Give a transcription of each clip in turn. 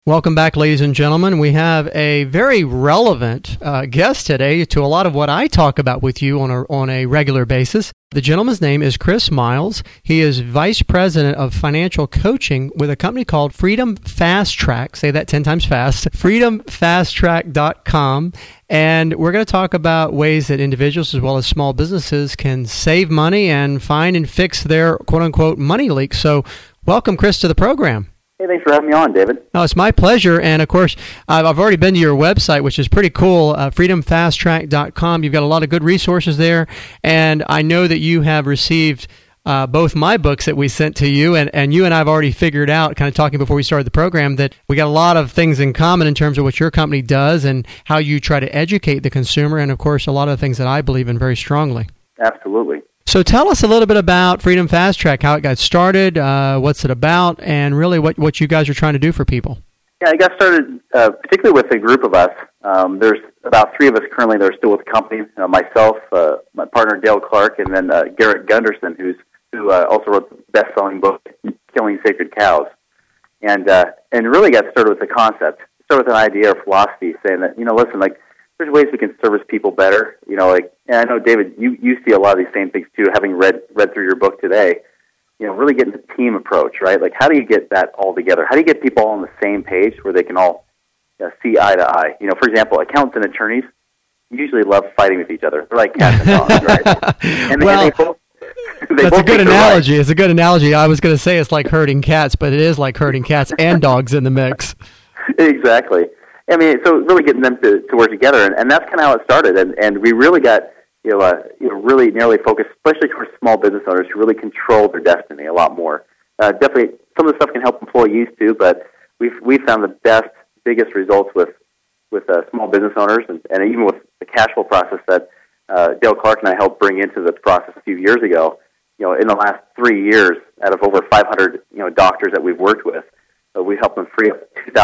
Welcome back, ladies and gentlemen. We have a very relevant guest today to a lot of what I talk about with you on a regular basis. The gentleman's name is Chris Miles. He is Vice President of Financial Coaching with a company called Freedom Fast Track. Say that 10 times fast. FreedomFastTrack.com. And we're going to talk about ways that individuals as well as small businesses can save money and find and fix their quote-unquote money leaks. So welcome, Chris, to the program. Hey, thanks for having me on, David. No, it's my pleasure. And, of course, I've already been to your website, which is pretty cool, freedomfasttrack.com. You've got a lot of good resources there. And I know that you have received both my books that we sent to you, and you and I have already figured out, kind of talking before we started the program, that we got a lot of things in common in terms of what your company does and how you try to educate the consumer, and, of course, a lot of the things that I believe in very strongly. Absolutely. So tell us a little bit about Freedom Fast Track, how it got started, what's it about, and really what you guys are trying to do for people. Yeah, I got started particularly with a group of us. There's about 3 of us currently that are still with the company. Myself, my partner Dale Clark, and then Garrett Gunderson, who also wrote the best-selling book, Killing Sacred Cows. And really got started with the concept. Started with an idea or philosophy saying that, listen, there's ways we can service people better. And I know, David, you see a lot of these same things too, having read through your book today. Really getting the team approach, right? Like, how do you get that all together? How do you get people all on the same page where they can all see eye to eye? For example, accountants and attorneys usually love fighting with each other. They're like cats and dogs, right? That's a good analogy. It's a good analogy. I was going to say it's like herding cats, but it is like herding cats and dogs in the mix. Exactly. So really getting them to work together, and that's kind of how it started. And we really got, really narrowly focused, especially towards small business owners who really control their destiny a lot more. Definitely, some of the stuff can help employees too, but we've found the biggest results with small business owners, and even with the cash flow process that Dale Clark and I helped bring into the process a few years ago. In the last 3 years, out of over 500 doctors that we've worked with, we help them free up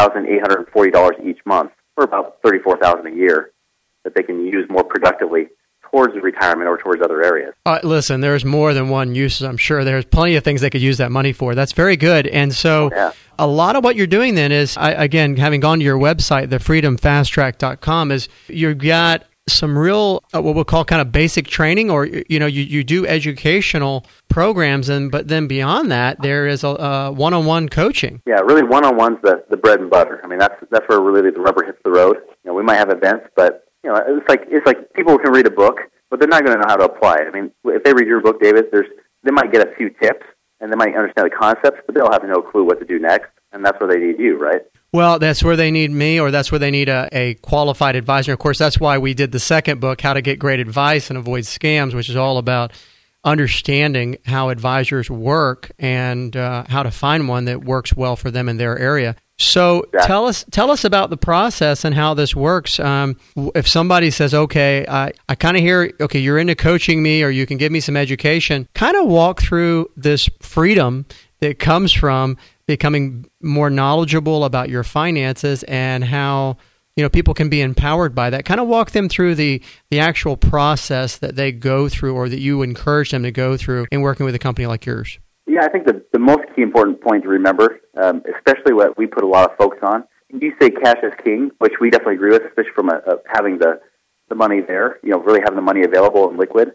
$2,840 each month, or about $34,000 a year, that they can use more productively towards retirement or towards other areas. Listen, there's more than one use. I'm sure there's plenty of things they could use that money for. That's very good. And so a lot of what you're doing then is, again, having gone to your website, the freedomfasttrack.com, is you've got some real, what we'll call kind of basic training, or, you do educational programs, but then beyond that, there is a one-on-one coaching. Yeah, really one-on-one's the bread and butter. That's where really the rubber hits the road. We might have events, but, it's like people can read a book, but they're not going to know how to apply it. If they read your book, David, they might get a few tips, and they might understand the concepts, but they'll have no clue what to do next, and that's where they need you, right? Well, that's where they need me, or that's where they need a qualified advisor. Of course, that's why we did the second book, How to Get Great Advice and Avoid Scams, which is all about understanding how advisors work and how to find one that works well for them in their area. So tell us about the process and how this works. If somebody says, okay, I kind of hear, okay, you're into coaching me, or you can give me some education, kind of walk through this freedom that comes from becoming more knowledgeable about your finances and how people can be empowered by that. Kind of walk them through the actual process that they go through, or that you encourage them to go through in working with a company like yours. Yeah, I think the most key important point to remember, especially what we put a lot of focus on, you say cash is king, which we definitely agree with, especially from having the money there, really having the money available and liquid.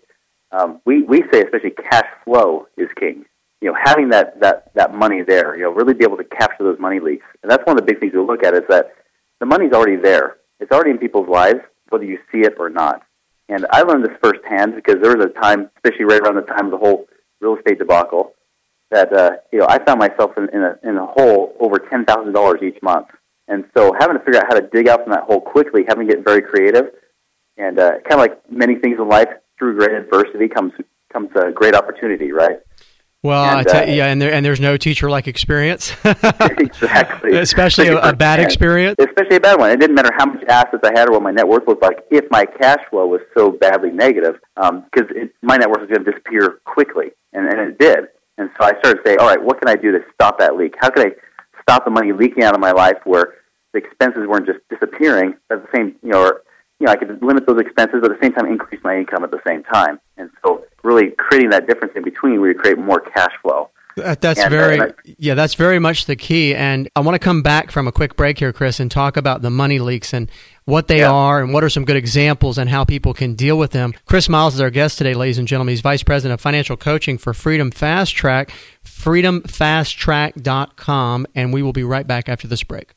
We say especially cash flow is king. Having that money there, really be able to capture those money leaks. And that's one of the big things we look at, is that the money's already there. It's already in people's lives, whether you see it or not. And I learned this firsthand because there was a time, especially right around the time of the whole real estate debacle, that I found myself in a hole over $10,000 each month. And so having to figure out how to dig out from that hole quickly, having to get very creative, and kind of like many things in life, through great adversity comes a great opportunity, right? Well, and there's no teacher-like experience. Exactly. Especially a bad experience. Especially a bad one. It didn't matter how much assets I had or what my net worth looked like if my cash flow was so badly negative, because my net worth was going to disappear quickly, and it did. And so I started to say, all right, what can I do to stop that leak? How can I stop the money leaking out of my life where the expenses weren't just disappearing at the same, I could limit those expenses, but at the same time increase my income at the same time. And so really creating that difference in between where you create more cash flow. That's that's very much the key. And I want to come back from a quick break here, Chris, and talk about the money leaks and what they are and what are some good examples and how people can deal with them. Chris Miles is our guest today, ladies and gentlemen. He's Vice President of Financial Coaching for Freedom Fast Track, freedomfasttrack.com, and we will be right back after this break.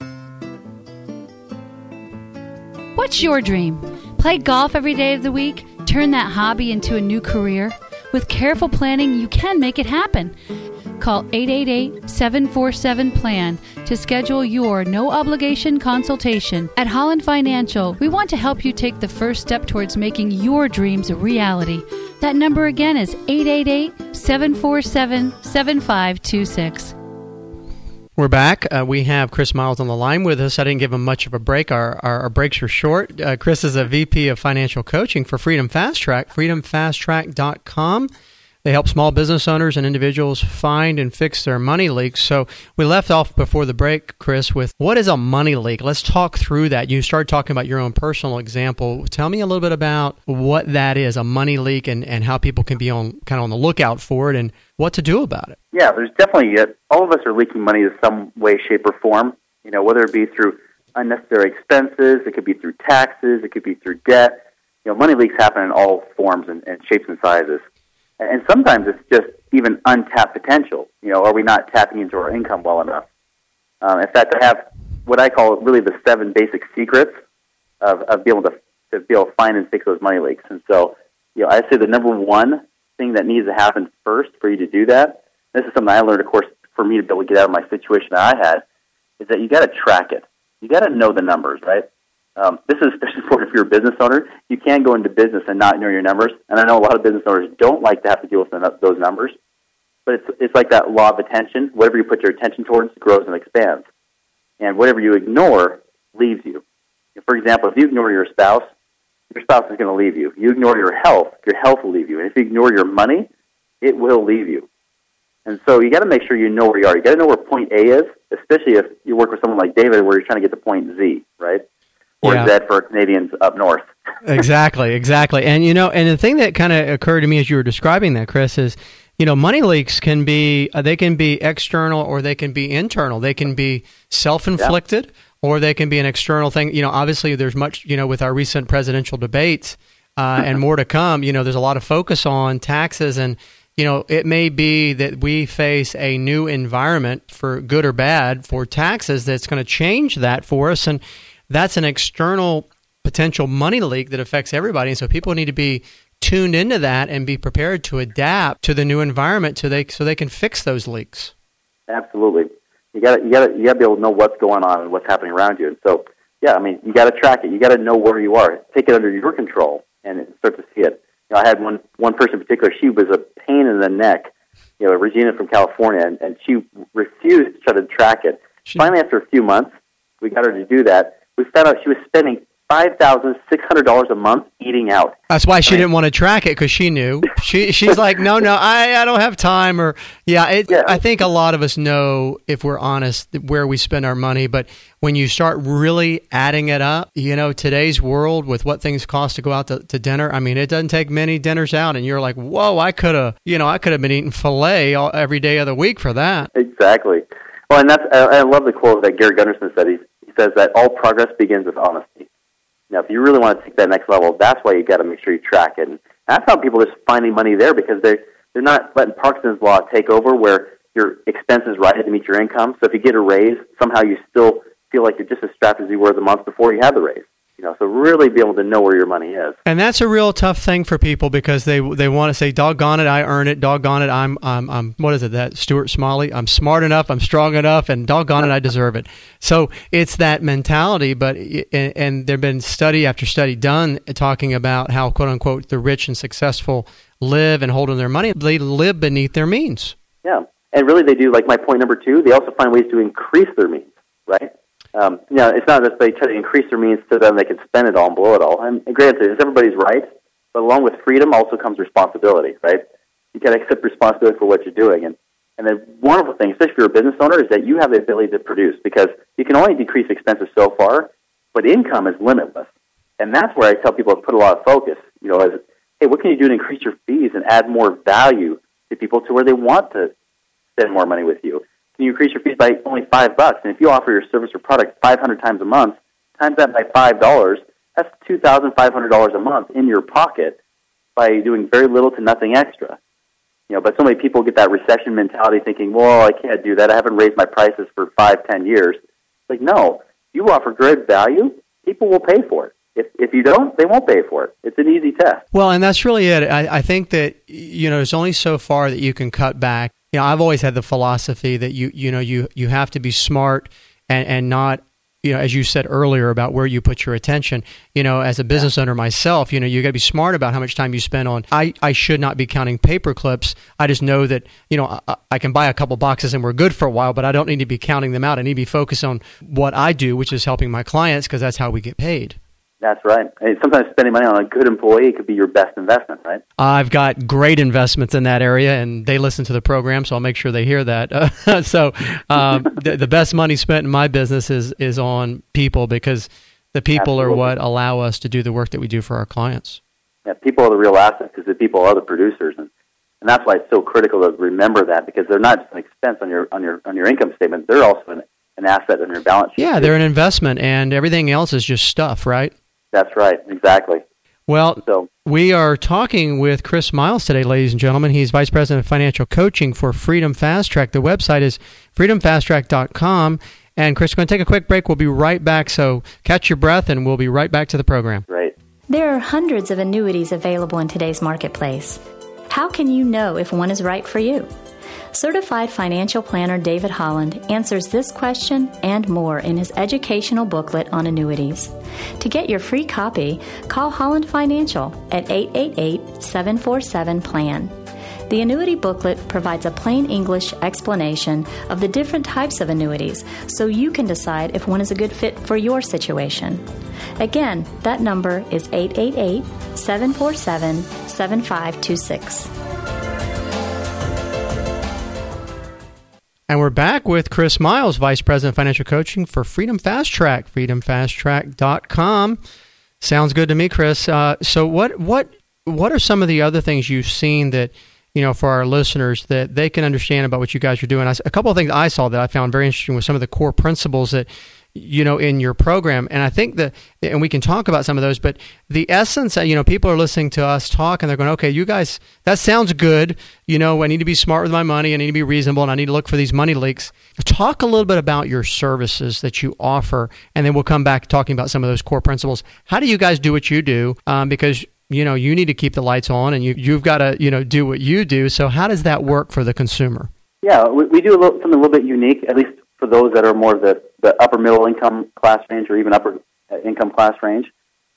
What's your dream? Play golf every day of the week? Turn that hobby into a new career? With careful planning, you can make it happen. Call 888-747-PLAN to schedule your no-obligation consultation. At Holland Financial, we want to help you take the first step towards making your dreams a reality. That number again is 888-747-7526. We're back. We have Chris Miles on the line with us. I didn't give him much of a break. Our breaks are short. Chris is a VP of Financial Coaching for Freedom Fast Track, freedomfasttrack.com. They help small business owners and individuals find and fix their money leaks. So we left off before the break, Chris, with what is a money leak? Let's talk through that. You started talking about your own personal example. Tell me a little bit about what that is, a money leak, and how people can be on the lookout for it and what to do about it. Yeah, there's definitely all of us are leaking money in some way, shape, or form. Whether it be through unnecessary expenses, it could be through taxes, it could be through debt. Money leaks happen in all forms and shapes and sizes. And sometimes it's just even untapped potential. Are we not tapping into our income well enough? In fact, I have what I call really the 7 basic secrets of being able to find and fix those money leaks. And so, I'd say the number one thing that needs to happen first for you to do that, this is something I learned, of course, for me to be able to get out of my situation that I had, is that you got to track it. You got to know the numbers, right? This is especially important if you're a business owner. You can't go into business and not know your numbers. And I know a lot of business owners don't like to have to deal with those numbers. But it's like that law of attention. Whatever you put your attention towards grows and expands. And whatever you ignore leaves you. For example, if you ignore your spouse is going to leave you. You ignore your health will leave you. And if you ignore your money, it will leave you. And so you got to make sure you know where you are. You got to know where point A is, especially if you work with someone like David where you're trying to get to point Z, right? Or Z for Canadians up north. Exactly. And, and the thing that kind of occurred to me as you were describing that, Chris, is, money leaks can be, they can be external or they can be internal. They can be self-inflicted or they can be an external thing. Obviously there's much, with our recent presidential debates and more to come, there's a lot of focus on taxes and, it may be that we face a new environment for good or bad for taxes that's going to change that for us. And that's an external potential money leak that affects everybody. And so people need to be tuned into that and be prepared to adapt to the new environment so they can fix those leaks. Absolutely. You got to be able to know what's going on and what's happening around you. And so, you got to track it. You got to know where you are. Take it under your control and start to see it. I had one person in particular. She was a pain in the neck. Regina from California, and she refused to try to track it. Finally, after a few months, we got her to do that. We found out she was spending $5,600 a month eating out. That's why she didn't want to track it, because she knew. She's like, no, I don't have time. I think a lot of us know, if we're honest, where we spend our money. But when you start really adding it up, today's world with what things cost to go out to dinner, it doesn't take many dinners out. And you're like, whoa, I could have been eating filet every day of the week for that. Exactly. Well, and I love the quote that Gary Gunderson said. He says that all progress begins with honesty. Now, if you really want to take that next level, that's why you got to make sure you track it. And that's how people are just finding money there, because they're not letting Parkinson's law take over, where your expenses rise to meet your income. So if you get a raise, somehow you still feel like you're just as strapped as you were the month before you had the raise. So really be able to know where your money is. And that's a real tough thing for people, because they want to say, doggone it, I earn it. Doggone it, I'm what is it, that Stuart Smalley? I'm smart enough, I'm strong enough, and doggone it, I deserve it. So it's that mentality, and there have been study after study done talking about how, quote unquote, the rich and successful live and hold on their money. They live beneath their means. Yeah. And really they do, like my point number 2, they also find ways to increase their means, right? It's not that they try to increase their means so then they can spend it all and blow it all. And granted, it's everybody's right, but along with freedom also comes responsibility, right? You got to accept responsibility for what you're doing. And the wonderful thing, especially if you're a business owner, is that you have the ability to produce, because you can only decrease expenses so far, but income is limitless. And that's where I tell people to put a lot of focus, hey, what can you do to increase your fees and add more value to people to where they want to spend more money with you? Can you increase your fees by only $5? And if you offer your service or product 500 times a month, times that by $5, that's $2,500 a month in your pocket by doing very little to nothing extra. But so many people get that recession mentality thinking, well, I can't do that. I haven't raised my prices for 5-10 years. It's no, you offer great value, people will pay for it. If you don't, they won't pay for it. It's an easy test. Well, and that's really it. I think that, there's only so far that you can cut back. I've always had the philosophy that you have to be smart and not, as you said earlier about where you put your attention. As a business owner myself, you got to be smart about how much time you spend on. I should not be counting paper clips. I just know that, I can buy a couple boxes and we're good for a while, but I don't need to be counting them out. I need to be focused on what I do, which is helping my clients, because that's how we get paid. That's right. And sometimes spending money on a good employee could be your best investment, right? I've got great investments in that area, and they listen to the program, so I'll make sure they hear that. The best money spent in my business is on people, because the people are what allow us to do the work that we do for our clients. Yeah, people are the real asset, because the people are the producers, and that's why it's so critical to remember that, because they're not just an expense on your income statement; they're also an asset on your balance sheet. Yeah, they're an investment, and everything else is just stuff, right? That's right, exactly. Well, we are talking with Chris Miles today, ladies and gentlemen. He's Vice President of Financial Coaching for Freedom Fast Track. The website is freedomfasttrack.com. And Chris, we're going to take a quick break. We'll be right back, so catch your breath, and we'll be right back to the program. Right. There are hundreds of annuities available in today's marketplace. How can you know if one is right for you? Certified financial planner David Holland answers this question and more in his educational booklet on annuities. To get your free copy, call Holland Financial at 888-747-PLAN. The annuity booklet provides a plain English explanation of the different types of annuities, so you can decide if one is a good fit for your situation. Again, that number is 888-747-7526. And we're back with Chris Miles, Vice President of Financial Coaching for Freedom Fast Track, freedomfasttrack.com. Sounds good to me, Chris. So what are some of the other things you've seen that, for our listeners, that they can understand about what you guys are doing? A couple of things I saw that I found very interesting with some of the core principles that, in your program. And I think and we can talk about some of those, but the essence, people are listening to us talk and they're going, okay, you guys, that sounds good. I need to be smart with my money. I need to be reasonable, and I need to look for these money leaks. Talk a little bit about your services that you offer, and then we'll come back talking about some of those core principles. How do you guys do what you do? Because you need to keep the lights on, and you've got to, do what you do. So how does that work for the consumer? Yeah, we do something a little bit unique, at least for those that are more of the upper middle income class range, or even upper income class range.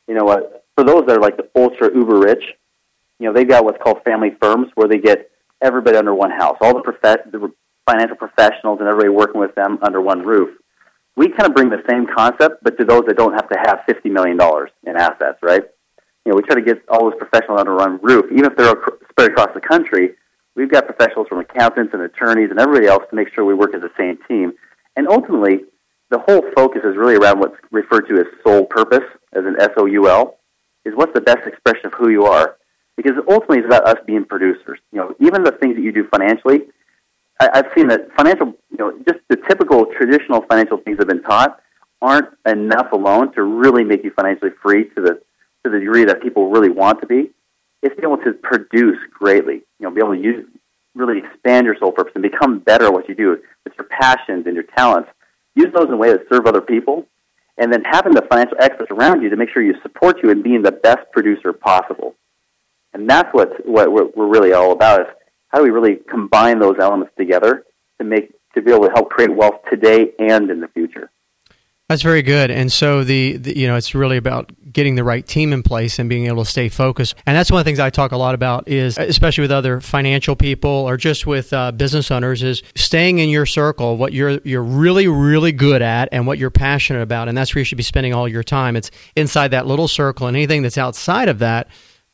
For those that are like the ultra uber rich, they've got what's called family firms, where they get everybody under one house, all the financial professionals and everybody working with them under one roof. We kind of bring the same concept, but to those that don't have to have $50 million in assets, right? We try to get all those professionals under one roof. Even if they're spread across the country, we've got professionals from accountants and attorneys and everybody else to make sure we work as a same team. And ultimately, the whole focus is really around what's referred to as soul purpose, as an SOUL, is what's the best expression of who you are. Because ultimately it's about us being producers. Even the things that you do financially, I've seen that financial, just the typical traditional financial things that have been taught aren't enough alone to really make you financially free to the degree that people really want to be. It's be able to produce greatly, be able to really expand your soul purpose and become better at what you do with your passions and your talents. Use those in a way that serve other people, and then having the financial experts around you to make sure you support you in being the best producer possible. And that's what we're really all about, is how do we really combine those elements together to be able to help create wealth today and in the future. That's very good. And so it's really about getting the right team in place and being able to stay focused. And that's one of the things I talk a lot about, is especially with other financial people or just with business owners, is staying in your circle, what you're really, really good at and what you're passionate about. And that's where you should be spending all your time. It's inside that little circle, and anything that's outside of that,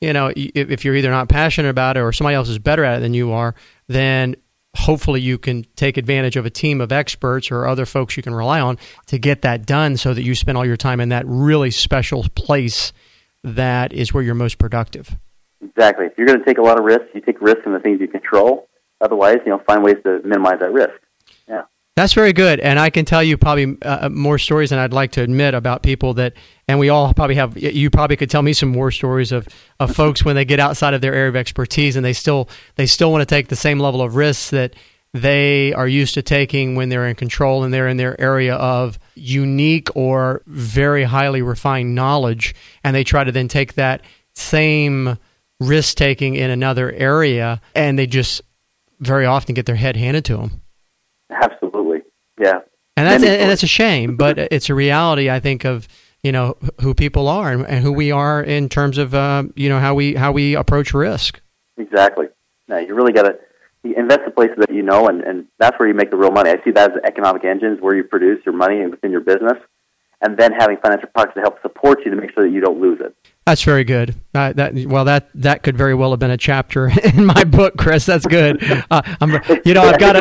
if you're either not passionate about it or somebody else is better at it than you are, then hopefully you can take advantage of a team of experts or other folks you can rely on to get that done, so that you spend all your time in that really special place that is where you're most productive. Exactly. If you're going to take a lot of risks, you take risks in the things you control, otherwise, find ways to minimize that risk. Yeah. That's very good, and I can tell you probably more stories than I'd like to admit about people that, and we all probably have. You probably could tell me some more stories of folks when they get outside of their area of expertise, and they still want to take the same level of risks that they are used to taking when they're in control and they're in their area of unique or very highly refined knowledge, and they try to then take that same risk taking in another area, and they just very often get their head handed to them. Absolutely, yeah. And that's a shame, but it's a reality, I think, of who people are and who we are in terms of how we approach risk. Exactly. Now you really got to invest in places that and that's where you make the real money. I see that as economic engines where you produce your money within your business, and then having financial products to help support you to make sure that you don't lose it. That's very good. That could very well have been a chapter in my book, Chris. That's good. I've got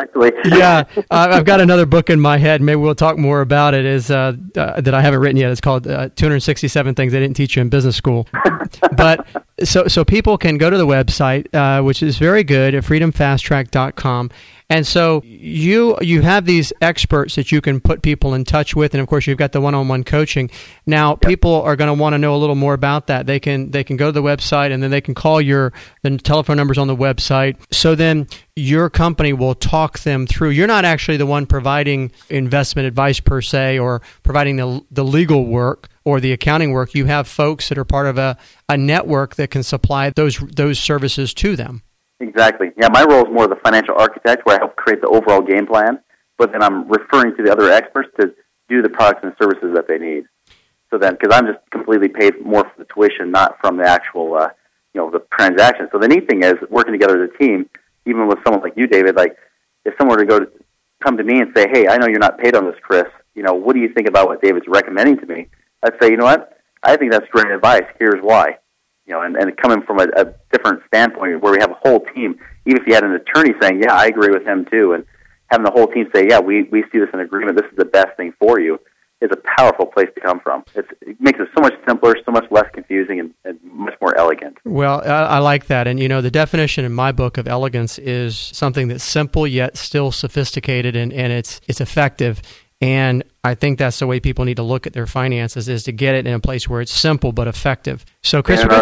I've got another book in my head. Maybe we'll talk more about it. That I haven't written yet. It's called 267 Things They Didn't Teach You in Business School. But so people can go to the website, which is very good, at freedomfasttrack.com. And so you have these experts that you can put people in touch with, and of course you've got the one-on-one coaching. Now people are going to want to know a little more about that. They can go to the website, and then they can call the telephone numbers on the website. So then your company will talk them through. You're not actually the one providing investment advice per se, or providing the legal work or the accounting work. You have folks that are part of a network that can supply those services to them. Exactly. Yeah, my role is more of the financial architect, where I help create the overall game plan, but then I'm referring to the other experts to do the products and services that they need. So then, because I'm just completely paid more for the tuition, not from the actual, the transaction. So the neat thing is, working together as a team, even with someone like you, David, like if someone were to come to me and say, hey, I know you're not paid on this, Chris, what do you think about what David's recommending to me? I'd say, you know what, I think that's great advice. Here's why. And coming from a different standpoint where we have a whole team, even if you had an attorney saying, yeah, I agree with him too, and having the whole team say, yeah, we see this in agreement, this is the best thing for you, is a powerful place to come from. It makes it so much simpler, so much less confusing, and much more elegant. Well, I like that. And, the definition in my book of elegance is something that's simple yet still sophisticated, and it's effective. And I think that's the way people need to look at their finances, is to get it in a place where it's simple but effective. So, Chris, so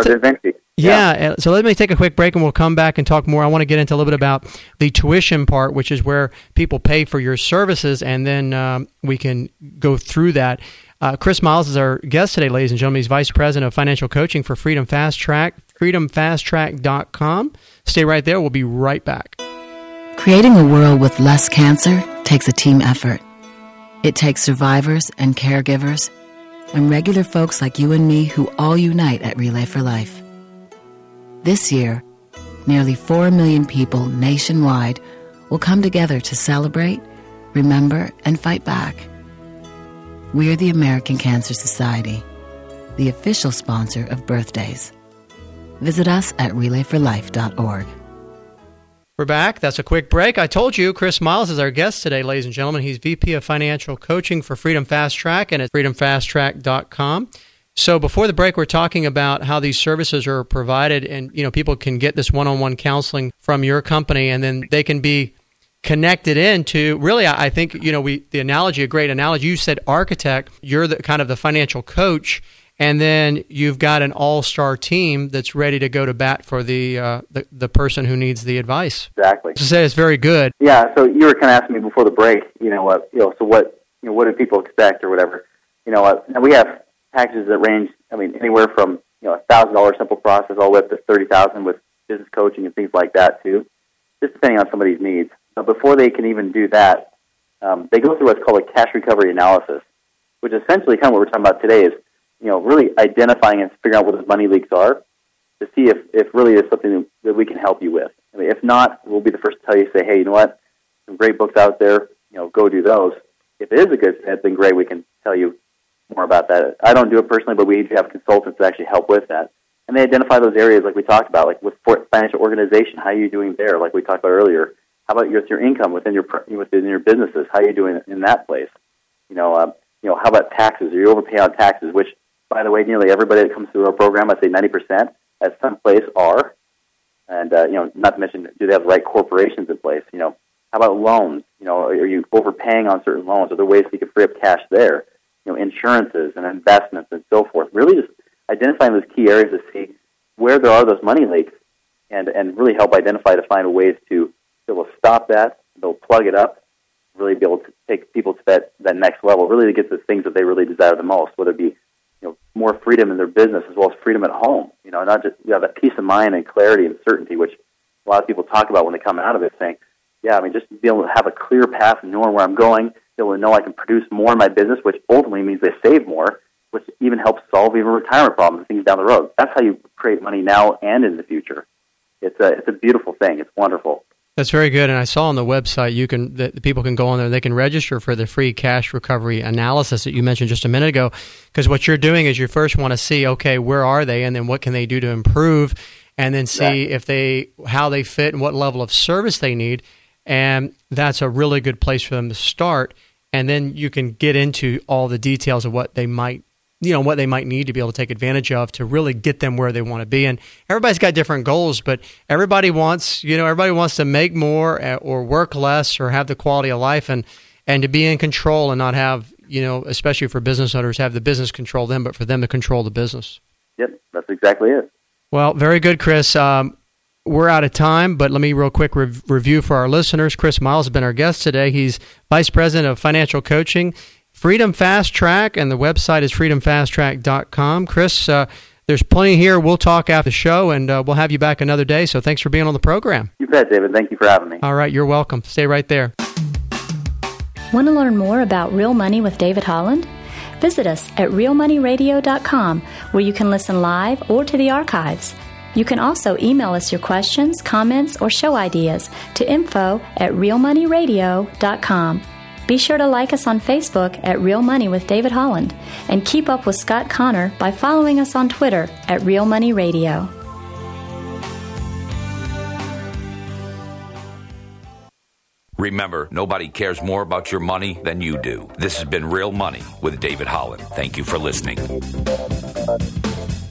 let me take a quick break, and we'll come back and talk more. I want to get into a little bit about the tuition part, which is where people pay for your services, and then we can go through that. Chris Miles is our guest today, ladies and gentlemen. He's Vice President of Financial Coaching for Freedom Fast Track, freedomfasttrack.com. Stay right there. We'll be right back. Creating a world with less cancer takes a team effort. It takes survivors and caregivers and regular folks like you and me who all unite at Relay for Life. This year, nearly 4 million people nationwide will come together to celebrate, remember, and fight back. We're the American Cancer Society, the official sponsor of birthdays. Visit us at relayforlife.org. We're back. That's a quick break. I told you Chris Miles is our guest today, ladies and gentlemen. He's VP of Financial Coaching for Freedom Fast Track, and at freedomfasttrack.com. So before the break, we're talking about how these services are provided, and people can get this one-on-one counseling from your company, and then they can be connected into, really, I think, the analogy, a great analogy, you said architect, you're the kind of the financial coach, and then you've got an all-star team that's ready to go to bat for the person who needs the advice. Exactly. To say it's very good. Yeah. So you were kind of asking me before the break. So what do people expect or whatever? And we have packages that range. Anywhere from $1,000 simple process all the way up to $30,000 with business coaching and things like that too, just depending on somebody's needs. But before they can even do that, they go through what's called a cash recovery analysis, which is essentially kind of what we're talking about today is, really identifying and figuring out what those money leaks are to see if really is something that we can help you with. If not, we'll be the first to tell you, say, hey, you know what, some great books out there, go do those. If it is a good fit, then great, we can tell you more about that. I don't do it personally, but we have consultants that actually help with that. And they identify those areas like we talked about, like with financial organization, how are you doing there, like we talked about earlier. How about your income within your businesses? How are you doing in that place? How about taxes? Are you overpaying on taxes? Which, by the way, nearly everybody that comes through our program, I'd say 90% at some place are. And, not to mention, do they have the right corporations in place? How about loans? Are you overpaying on certain loans? Are there ways you can free up cash there? Insurances and investments and so forth. Really just identifying those key areas to see where there are those money leaks and really help identify to find ways to be able to stop that, they'll plug it up, really be able to take people to that next level, really to get the things that they really desire the most, whether it be more freedom in their business as well as freedom at home. Not just that peace of mind and clarity and certainty, which a lot of people talk about when they come out of it, saying, just be able to have a clear path and knowing where I'm going, be able to know I can produce more in my business, which ultimately means they save more, which even helps solve even retirement problems and things down the road. That's how you create money now and in the future. It's a beautiful thing. It's wonderful. That's very good. And I saw on the website the people can go on there and they can register for the free cash recovery analysis that you mentioned just a minute ago. Because what you're doing is you first want to see, okay, where are they, and then what can they do to improve, and then see how they fit and what level of service they need. And that's a really good place for them to start. And then you can get into all the details of what they might need to be able to take advantage of to really get them where they want to be. And everybody's got different goals, but everybody wants to make more or work less or have the quality of life and to be in control and not have, especially for business owners, have the business control them, but for them to control the business. Yep, that's exactly it. Well, very good, Chris. We're out of time, but let me real quick review for our listeners. Chris Miles has been our guest today. He's Vice President of Financial Coaching, Freedom Fast Track, and the website is freedomfasttrack.com. Chris, there's plenty here. We'll talk after the show, and we'll have you back another day. So thanks for being on the program. You bet, David. Thank you for having me. All right, you're welcome. Stay right there. Want to learn more about Real Money with David Holland? Visit us at realmoneyradio.com, where you can listen live or to the archives. You can also email us your questions, comments, or show ideas to info@realmoneyradio.com. Be sure to like us on Facebook at Real Money with David Holland, and keep up with Scott Connor by following us on Twitter at Real Money Radio. Remember, nobody cares more about your money than you do. This has been Real Money with David Holland. Thank you for listening.